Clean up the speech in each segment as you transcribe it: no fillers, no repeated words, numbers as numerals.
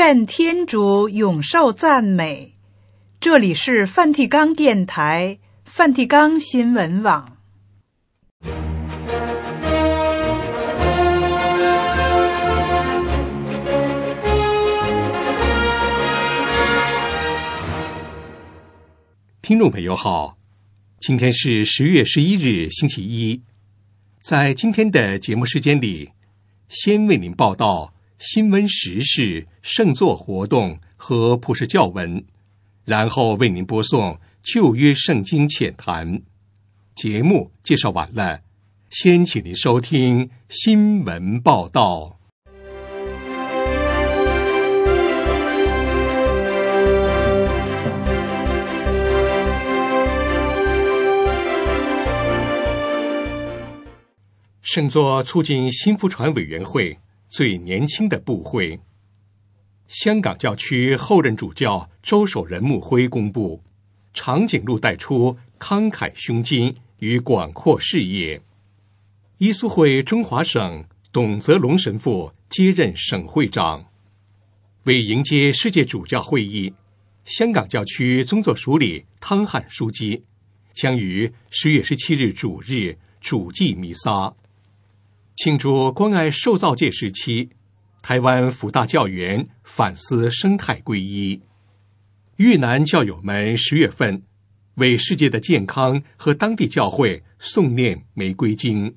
愿天主永受赞美。这里是梵蒂冈电台、梵蒂冈新闻网。 听众朋友好，今天是10月11日星期一。在今天的节目时间里，先为您报道新闻时事、圣座活动和普世教文，然后为您播送旧约圣经浅谈。节目介绍完了，先请您收听新闻报道。圣座促进新福传委员会最年轻的部会，香港教区后任主教周守仁牧辉公布，长颈鹿带出慷慨胸襟与广阔视野。伊苏会中华省董泽龙神父接任省会长。为迎接世界主教会议，香港教区宗座署理汤汉枢机将于10月17日主日主祭弥撒。庆祝关爱受造界时期，台湾辅大教员反思生态皈依。越南教友们10月份为世界的健康和当地教会诵念玫瑰经。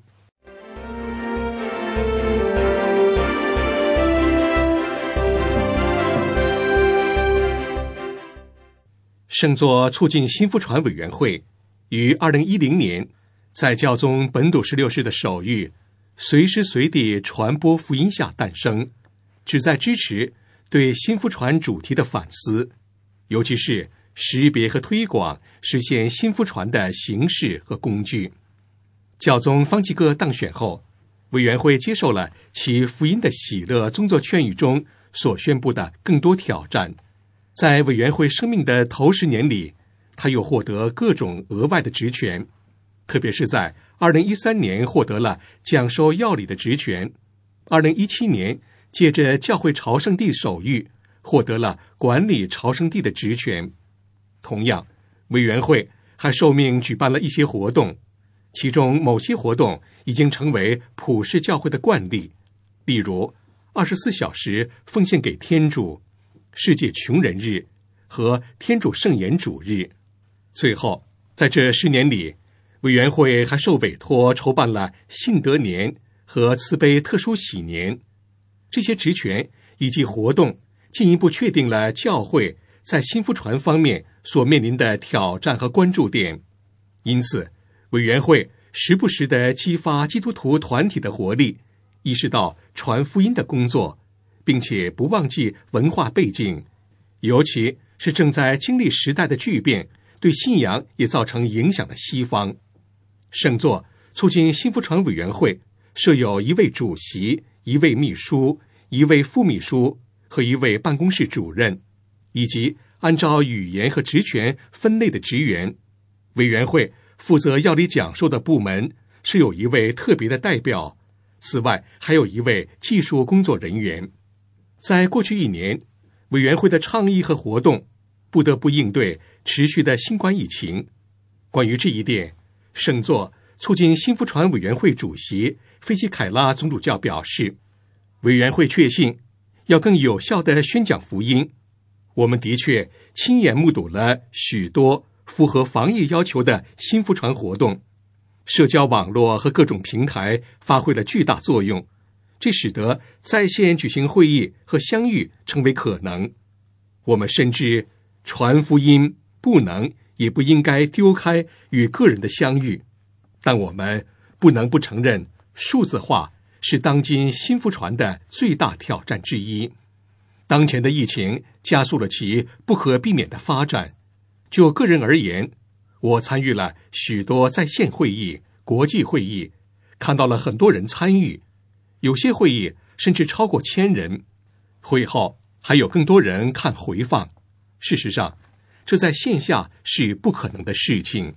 圣座促进新福传委员会于2010年在教宗本笃16世的手谕随时随地传播福音下诞生，旨在支持对新福传主题的反思，尤其是识别和推广实现新福传的形式和工具。教宗方济各当选后，委员会接受了其福音的喜乐宗座劝谕中所宣布的更多挑战。在委员会生命的头10年里，他又获得各种额外的职权，特别是在2013年获得了讲授要理的职权，2017年借着教会朝圣地手谕获得了管理朝圣地的职权。同样，委员会还受命举办了一些活动，其中某些活动已经成为普世教会的惯例，例如24小时奉献给天主、世界穷人日和天主圣言主日。最后，在这10年里，委员会还受委托筹办了信德年和慈悲特殊喜年。这些职权以及活动进一步确定了教会在新福传方面所面临的挑战和关注点。因此，委员会时不时地激发基督徒团体的活力，意识到传福音的工作，并且不忘记文化背景，尤其是正在经历时代的巨变，对信仰也造成影响的西方。圣座促进新福传委员会设有1位主席、1位秘书、1位副秘书和1位办公室主任，以及按照语言和职权分类的职员。委员会负责要理讲授的部门是有1位特别的代表，此外还有1位技术工作人员。在过去1年，委员会的倡议和活动不得不应对持续的新冠疫情。关于这一点，圣座促进新福传委员会主席菲西凯拉总主教表示，委员会确信要更有效地宣讲福音。我们的确亲眼目睹了许多符合防疫要求的新福传活动，社交网络和各种平台发挥了巨大作用，这使得在线举行会议和相遇成为可能。我们深知传福音不能也不应该丢开与个人的相遇，但我们不能不承认数字化是当今新福传的最大挑战之一。当前的疫情加速了其不可避免的发展。就个人而言，我参与了许多在线会议、国际会议，看到了很多人参与，有些会议甚至超过1000人。会后还有更多人看回放。事实上，这在线下是不可能的事情。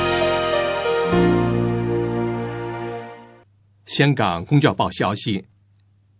香港公教报消息，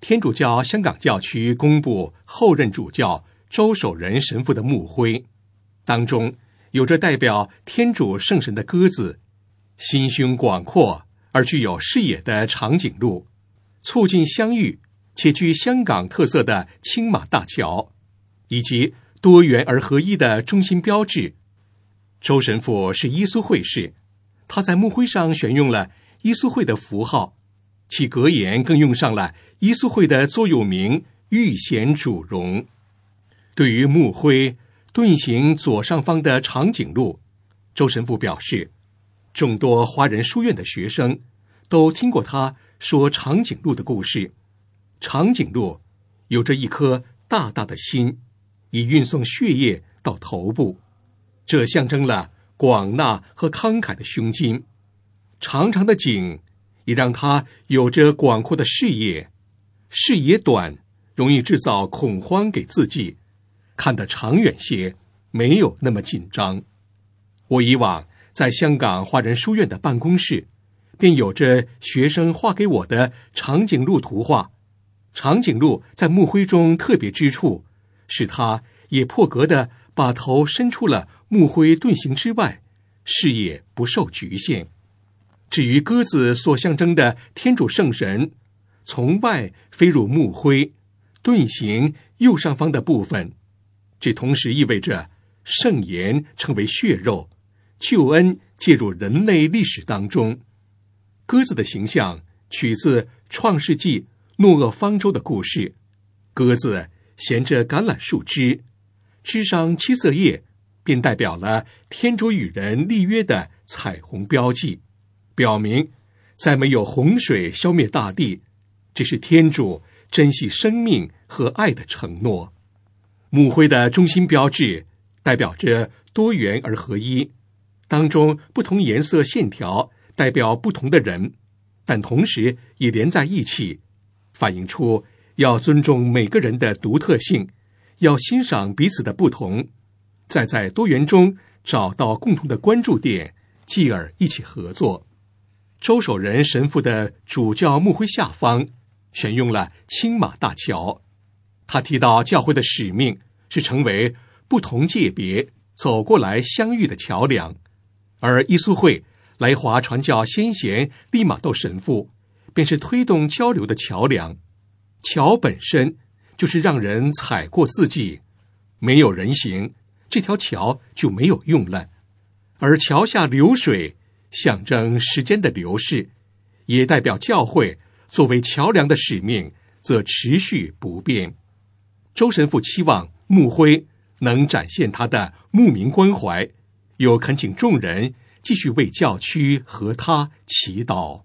天主教香港教区公布后任主教周守仁神父的牧徽，当中有着代表天主圣神的鸽子，心胸广阔而具有视野的长颈鹿，促进相遇且具香港特色的青马大桥，以及多元而合一的中心标志。周神父是伊苏会士，他在牧徽上选用了伊苏会的符号，其格言更用上了伊苏会的座右铭遇贤主荣。对于牧徽盾形左上方的长颈鹿，周神父表示，众多华人书院的学生都听过他说长颈鹿的故事。长颈鹿有着一颗大大的心，以运送血液到头部，这象征了广纳和慷慨的胸襟。长长的颈也让他有着广阔的视野，视野短容易制造恐慌给自己，看得长远些，没有那么紧张。我以往在香港华人书院的办公室，便有着学生画给我的长颈鹿图画。长颈鹿在牧徽中特别之处，使它也破格地把头伸出了牧徽盾形之外，视野不受局限。至于鸽子所象征的天主圣神，从外飞入牧徽盾形右上方的部分，这同时意味着圣言成为血肉，救恩介入人类历史当中。鸽子的形象取自创世纪诺厄方舟的故事，鸽子衔着橄榄树枝，枝上七色叶便代表了天主与人立约的彩虹标记，表明在没有洪水消灭大地，这是天主珍惜生命和爱的承诺。牧徽的中心标志代表着多元而合一，当中不同颜色线条代表不同的人，但同时也连在一起，反映出要尊重每个人的独特性，要欣赏彼此的不同，再在多元中找到共同的关注点，继而一起合作。周守仁神父的主教牧徽下方选用了青马大桥，他提到教会的使命是成为不同界别走过来相遇的桥梁，而伊苏会来华传教先贤利玛窦神父便是推动交流的桥梁。桥本身就是让人踩过自己，没有人行，这条桥就没有用了。而桥下流水象征时间的流逝，也代表教会作为桥梁的使命则持续不变。周神父期望牧徽能展现他的牧民关怀，又恳请众人继续为教区和他祈祷。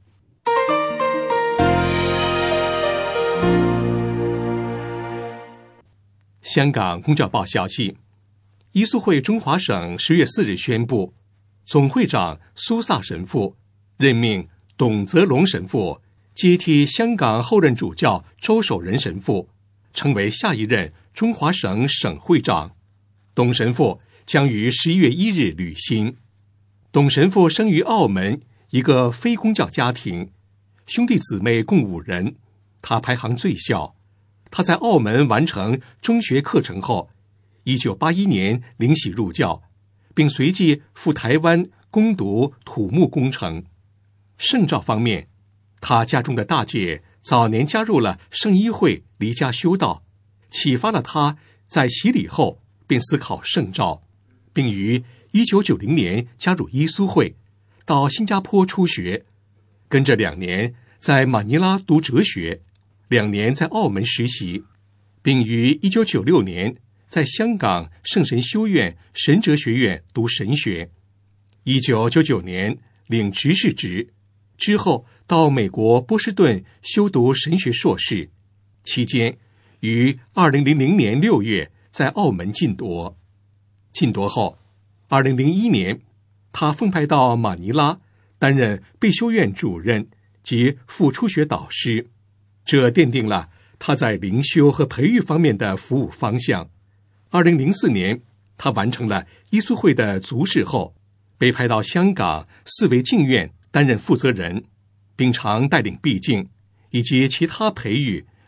香港公教报消息，伊苏会中华省10月4日宣布，总会长苏萨神父任命董泽龙神父接替香港后任主教周守仁神父，成为下一任中华省省会长。董神父将于11月1日履新。董神父生于澳门一个非公教家庭，兄弟姊妹共5人，他排行最小。他在澳门完成中学课程后，1981年领洗入教，并随即赴台湾攻读土木工程。圣召方面，他家中的大姐早年加入了圣医会离家修道，启发了他在洗礼后便思考圣召，并于1990年加入伊苏会，到新加坡出学，跟着2年在马尼拉读哲学，2年在澳门实习，并于1996年在香港圣神修院神哲学院读神学。1999年领执事职，之后到美国波士顿修读神学硕士，期间于2000年6月在澳门晋铎。晋铎后，2001年他奉派到马尼拉担任备修院主任及副初学导师，这奠定了他在灵修和培育方面的服务方向。2004年他完成了伊苏会的族事后，被派到香港四维净院担任负责人，并常带领毕竟以及其他培育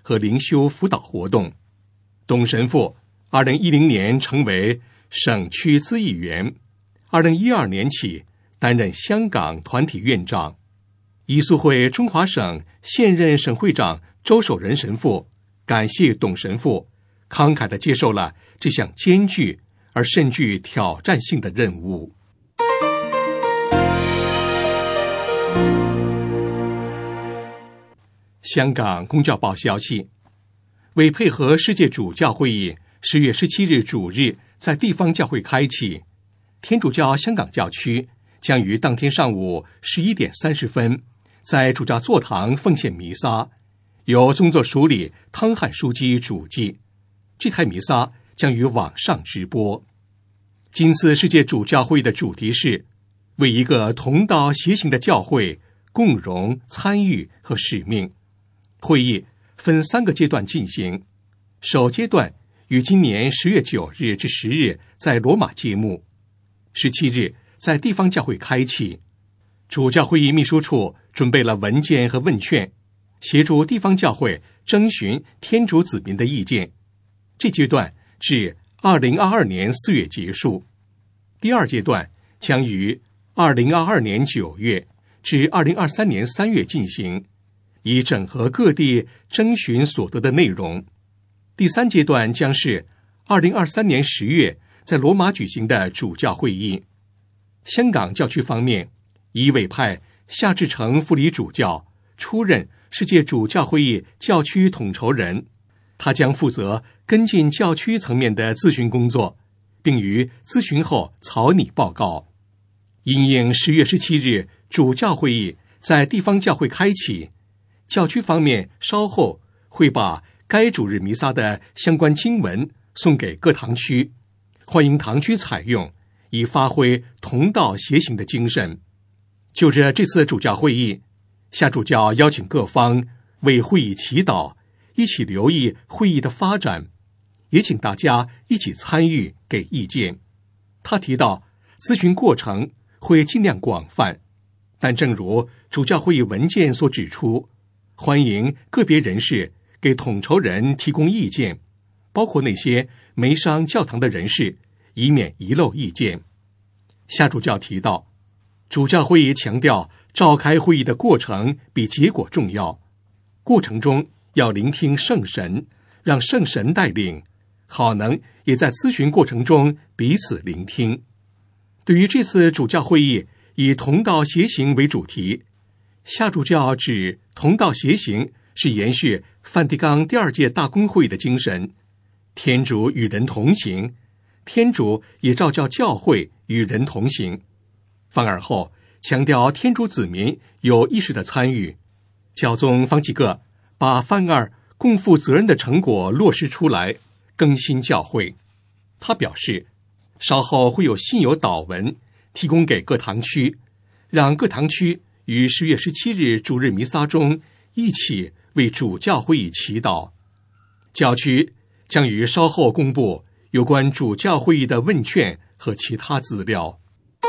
和灵修辅导活动。董神父2010年成为省区咨议员，2012年起担任香港团体院长。遗宿会中华省现任省会长周守仁神父感谢董神父慷慨地接受了这项艰巨而甚具挑战性的任务。香港公教报消息，为配合世界主教会议10月17日主日在地方教会开启，天主教香港教区将于当天上午11点30分在主教座堂奉献弥撒，由宗座署理汤汉枢机主祭。这台弥撒将于网上直播。今次世界主教会议的主题是为一个同道协行的教会共荣、参与和使命。会议分3个阶段进行，首阶段于今年10月9日至10日在罗马揭幕，17日在地方教会开启。主教会议秘书处准备了文件和问卷，协助地方教会征询天主子民的意见。这阶段至2022年4月结束。第2阶段将于2022年9月至2023年3月进行，以整合各地征询所得的内容。第3阶段将是2023年10月在罗马举行的主教会议。香港教区方面已委派夏志诚副理主教出任世界主教会议教区统筹人，他将负责跟进教区层面的咨询工作，并于咨询后草拟报告。因应10月17日主教会议在地方教会开启，教区方面稍后会把该主日弥撒的相关经文送给各堂区，欢迎堂区采用，以发挥同道协行的精神。就着这次主教会议，夏主教邀请各方为会议祈祷，一起留意会议的发展，也请大家一起参与给意见。他提到咨询过程会尽量广泛，但正如主教会议文件所指出，欢迎个别人士给统筹人提供意见，包括那些没上教堂的人士，以免遗漏意见。夏主教提到，主教会议强调召开会议的过程比结果重要，过程中要聆听圣神，让圣神带领，好能也在咨询过程中彼此聆听。对于这次主教会议以同道协行为主题，夏主教指同道协行是延续梵蒂冈第2届大公会议的精神，天主与人同行，天主也召叫教会与人同行。梵二后强调天主子民有意识的参与，教宗方济各把梵二共负责任的成果落实出来，更新教会。他表示，稍后会有信友祷文提供给各堂区，让各堂区于10月17日主日弥撒中一起为主教会议祈祷。教区将于稍后公布有关主教会议的问卷和其他资料。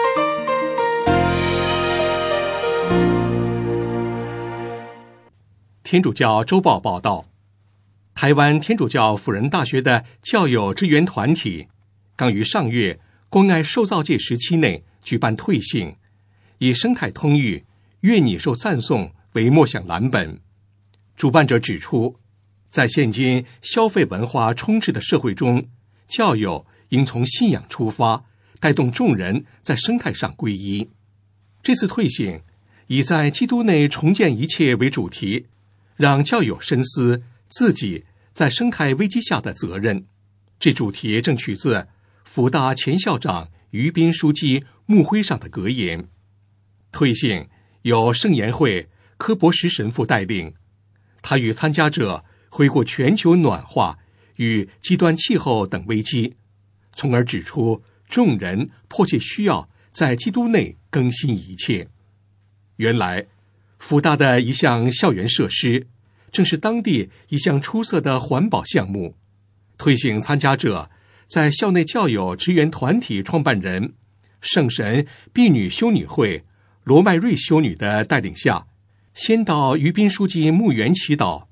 天主教周报报道，台湾天主教辅仁大学的教友支援团体刚于上月关爱受造界时期内举办退信，以生态通育、愿你受赞颂为默想蓝本。主办者指出，在现今消费文化充斥的社会中，教友应从信仰出发，带动众人在生态上皈依。这次退信以在基督内重建一切为主题，让教友深思自己在生态危机下的责任。这主题正取自辅大前校长于斌书记墓徽上的格言。退信由圣言会柯博什神父带领，他与参加者回顾全球暖化与极端气候等危机，从而指出众人迫切需要在基督内更新一切。原来辅大的一项校园设施正是当地一项出色的环保项目。退信参加者在校内教友支援团体创办人圣神婢女修女会罗麦瑞修女的带领下，先到于斌书记墓园祈祷，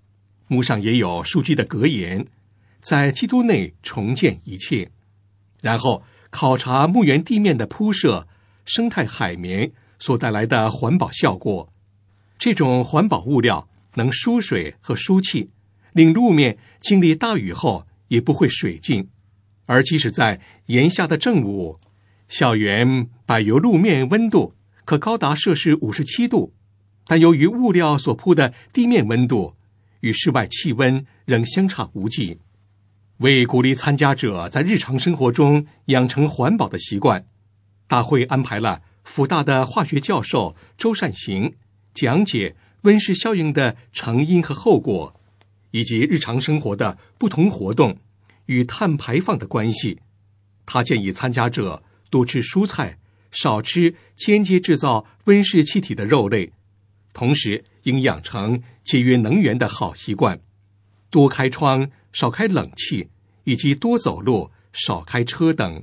墓上也有书记的格言，在基督内重建一切。然后考察墓园地面的铺设、生态海绵所带来的环保效果。这种环保物料能疏水和疏气，令路面经历大雨后也不会水浸。而即使在炎夏的正午，校园柏油路面温度可高达摄氏57度，但由于物料所铺的地面温度与室外气温仍相差无几。为鼓励参加者在日常生活中养成环保的习惯，大会安排了辅大的化学教授周善行讲解温室效应的成因和后果，以及日常生活的不同活动与碳排放的关系。他建议参加者多吃蔬菜，少吃间接制造温室气体的肉类，同时应养成节约能源的好习惯，多开窗，少开冷气，以及多走路，少开车等。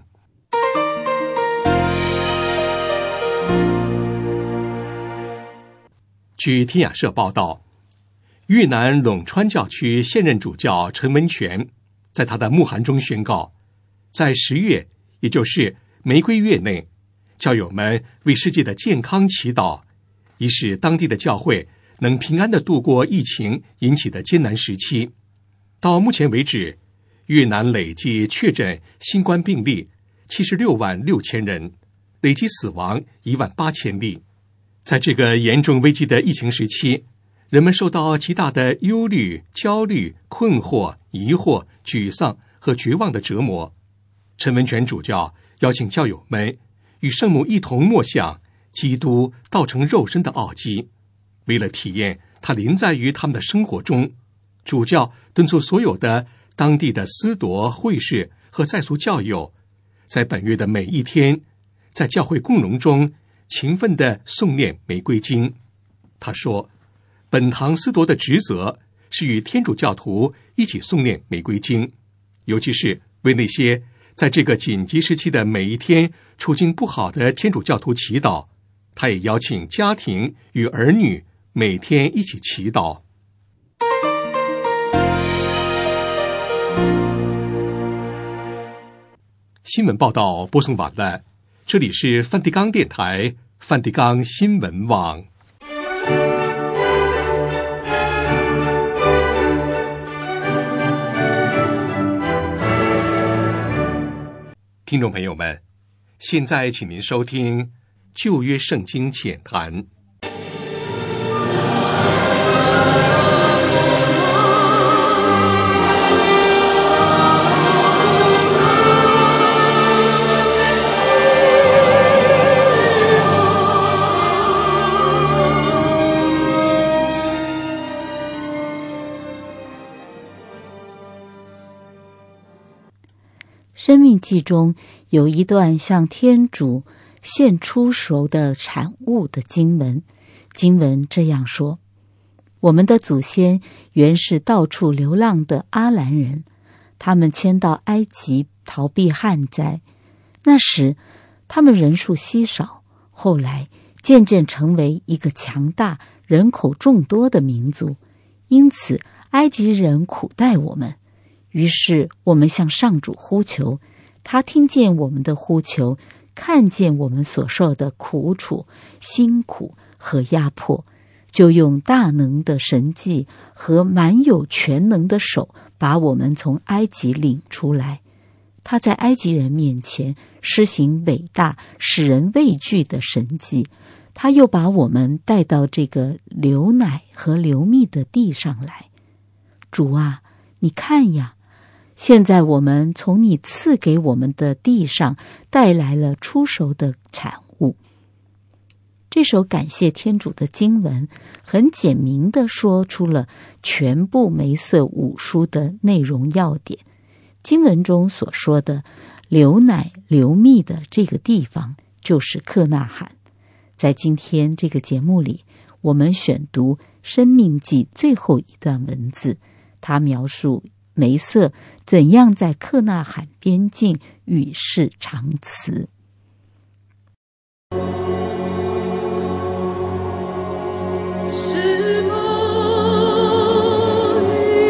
据天雅社报道，越南陇川教区现任主教陈文全在他的牧函中宣告，在10月，也就是玫瑰月内，教友们为世界的健康祈祷，以使当地的教会能平安地度过疫情引起的艰难时期。到目前为止，越南累计确诊新冠病例76万6千人，累计死亡1万8千例。在这个严重危机的疫情时期，人们受到极大的忧虑、焦虑、困惑、疑惑、沮丧和绝望的折磨。陈文全主教邀请教友们与圣母一同默想基督道成肉身的奥迹。为了体验它临在于他们的生活中，主教敦促所有的当地的司铎、会士和在俗教友，在本月的每一天，在教会共融中勤奋地诵念玫瑰经。他说，本堂司铎的职责是与天主教徒一起诵念玫瑰经，尤其是为那些在这个紧急时期的每一天处境不好的天主教徒祈祷。他也邀请家庭与儿女每天一起祈祷。新闻报道播送完了，这里是梵蒂冈电台梵蒂冈新闻网。听众朋友们，现在请您收听旧约圣经浅谈。 生命记中有一段向天主献出熟的产物的经文，经文这样说：我们的祖先原是到处流浪的阿兰人，他们迁到埃及逃避旱灾，那时他们人数稀少，后来渐渐成为一个强大、人口众多的民族，因此埃及人苦待我们。于是我们向上主呼求，他听见我们的呼求，看见我们所受的苦楚、辛苦和压迫，就用大能的神迹和满有全能的手把我们从埃及领出来。他在埃及人面前施行伟大、使人畏惧的神迹，他又把我们带到这个流奶和流蜜的地上来。主啊，你看呀，现在我们从你赐给我们的地上带来了出熟的产物。这首感谢天主的经文很简明地说出了全部梅瑟五书的内容要点。经文中所说的流奶流蜜的这个地方就是克纳罕。在今天这个节目里，我们选读申命记最后一段文字，它描述梅瑟怎样在克纳罕边境与世长辞。 是梦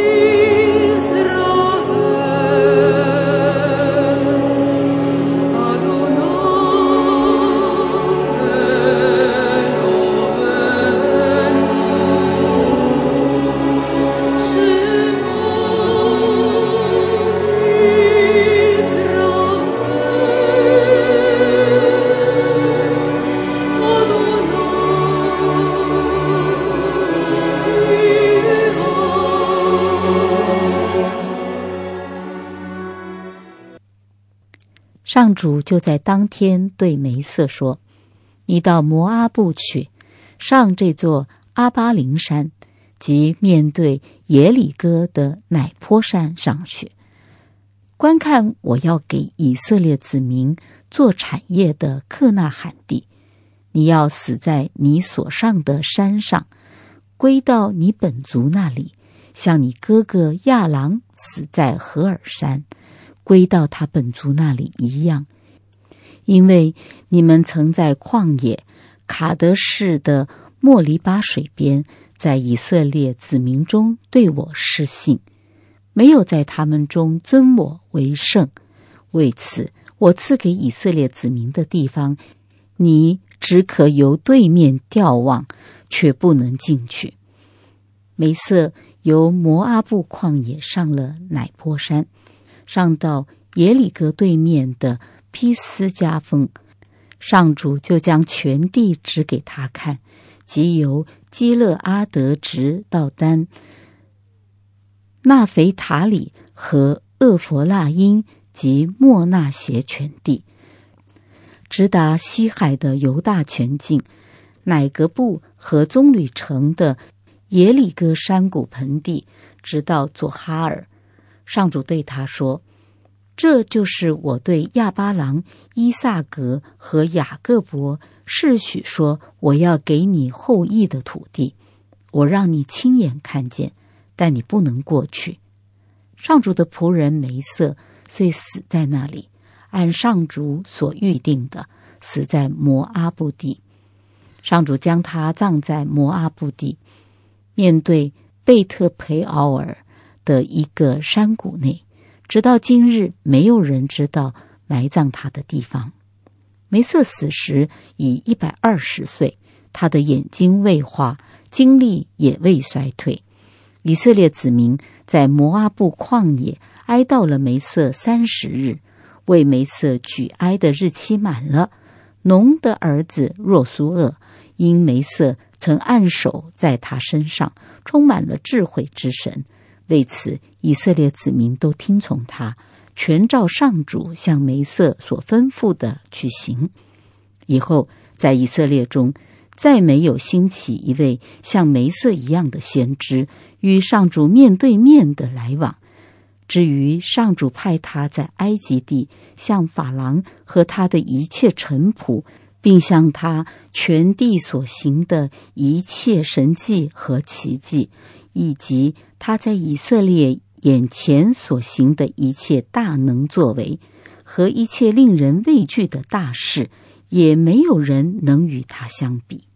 主就在当天对梅瑟说：你到摩阿布去，上这座阿巴陵山，即面对耶里哥的乃坡山上去，观看我要给以色列子民做产业的克纳罕地。你要死在你所上的山上，归到你本族那里，像你哥哥亚郎死在何尔山，归到他本族那里一样。因为你们曾在旷野卡德士的莫利巴水边，在以色列子民中对我失信，没有在他们中尊我为圣。为此，我赐给以色列子民的地方，你只可由对面眺望，却不能进去。梅瑟由摩阿布旷野上了乃坡山，上到耶里哥对面的披斯加峰，上主就将全地指给他看，即由基勒阿德直到丹、纳腓塔里和厄弗拉因及莫纳协全地，直达西海的犹大全境，乃格布和棕榈城的耶里哥山谷盆地，直到左哈尔。上主对他说：这就是我对亚巴郎、伊萨格和雅各伯示许说我要给你后裔的土地，我让你亲眼看见，但你不能过去。上主的仆人梅瑟遂死在那里，按上主所预定的，死在摩阿布地。上主将他葬在摩阿布地，面对贝特培奥尔的一个山谷内，直到今日没有人知道埋葬他的地方。梅瑟死时已120岁，他的眼睛未化，精力也未衰退。以色列子民在摩阿布旷野哀悼了梅瑟30日，为梅瑟举哀的日期满了。农的儿子若苏厄因梅瑟曾按手在他身上，充满了智慧之神，为此以色列子民都听从他，全照上主向梅瑟所吩咐的去行。以后在以色列中再没有兴起一位像梅瑟一样的先知，与上主面对面的来往。至于上主派他在埃及地向法郎和他的一切臣仆，并向他全地所行的一切神迹和奇迹，以及他在以色列眼前所行的一切大能作为和一切令人畏惧的大事，也没有人能与他相比。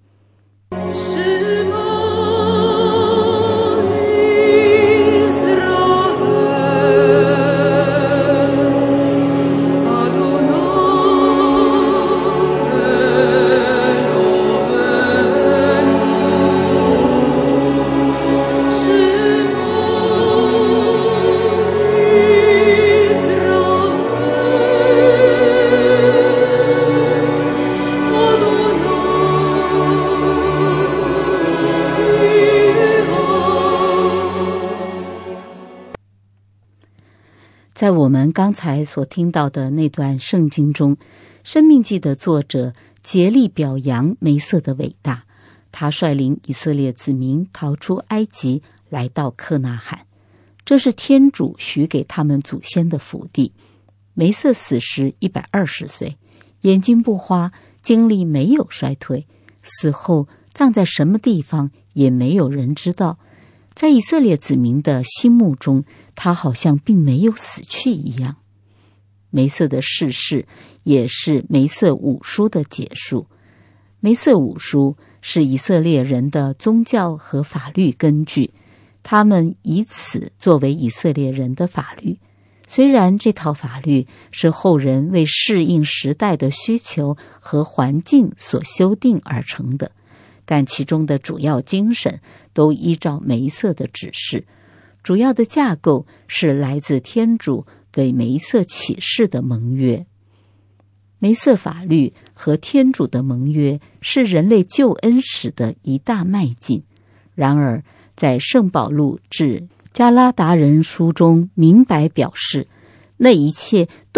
在我们刚才所听到的那段圣经中，申命记的作者竭力表扬梅瑟的伟大。他率领以色列子民逃出埃及，来到克纳罕，这是天主许给他们祖先的福地。梅瑟死时120岁，眼睛不花，精力没有衰退，死后葬在什么地方也没有人知道。在以色列子民的心目中，他好像并没有死去一样。梅瑟的逝世也是梅瑟五书的结束。梅瑟五书是以色列人的宗教和法律根据，他们以此作为以色列人的法律。虽然这套法律是后人为适应时代的需求和环境所修订而成的，但其中的主要精神都依照梅瑟的指示。主要的架构是来自天主给梅瑟启示的盟约。梅瑟法律和天主的盟约是人类救恩史的一大迈进。然而，在圣保禄致加拉达人书中明白表示，那一切都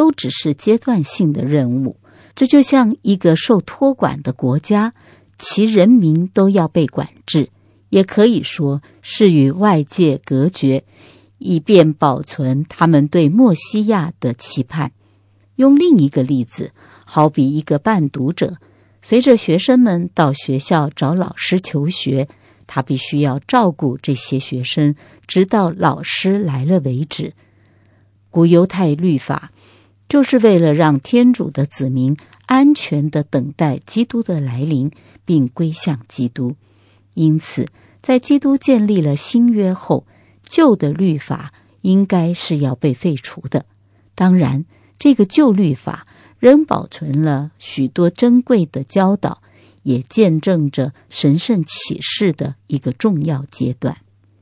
都只是阶段性的任务。这就像一个受托管的国家，其人民都要被管制，也可以说是与外界隔绝，以便保存他们对默西亚的期盼。用另一个例子，好比一个伴读者，随着学生们到学校找老师求学，他必须要照顾这些学生，直到老师来了为止。古犹太律法就是为了让天主的子民安全地等待基督的来临，并归向基督。因此，在基督建立了新约后，旧的律法应该是要被废除的。当然，这个旧律法仍保存了许多珍贵的教导，也见证着神圣启示的一个重要阶段。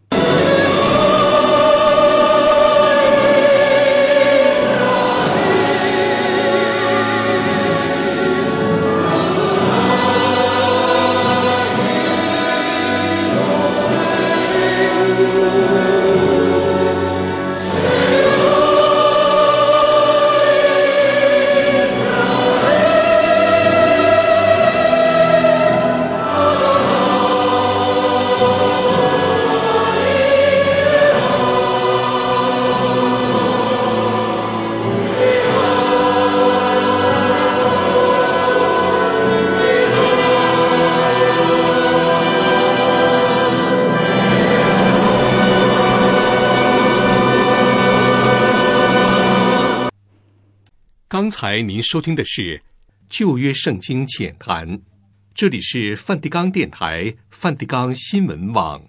刚才您收听的是旧约圣经浅谈，这里是梵蒂冈电台梵蒂冈新闻网。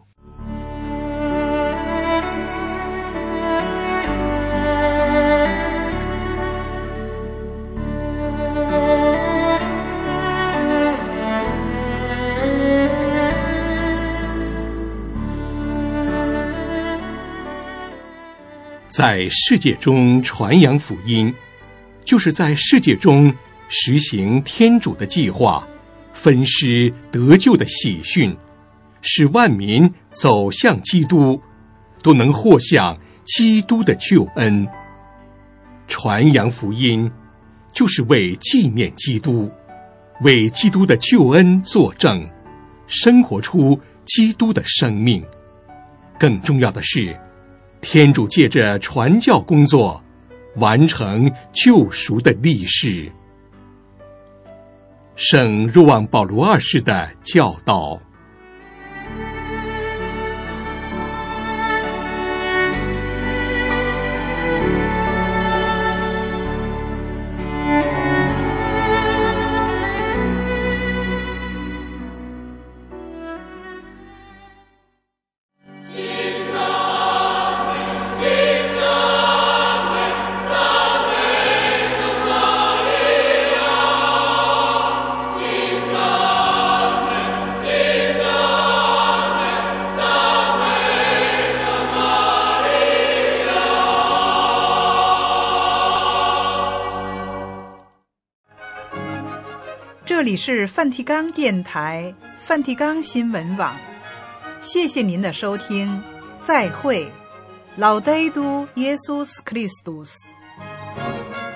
在世界中传扬福音，就是在世界中实行天主的计划，分施得救的喜讯，使万民走向基督，都能获享基督的救恩。传扬福音，就是为纪念基督，为基督的救恩作证，生活出基督的生命。更重要的是，天主借着传教工作完成救赎的历史。圣若望保禄二世的教导。 这里是梵蒂冈电台梵蒂冈新闻网，谢谢您的收听，再会，Laudetur Jesus Christus。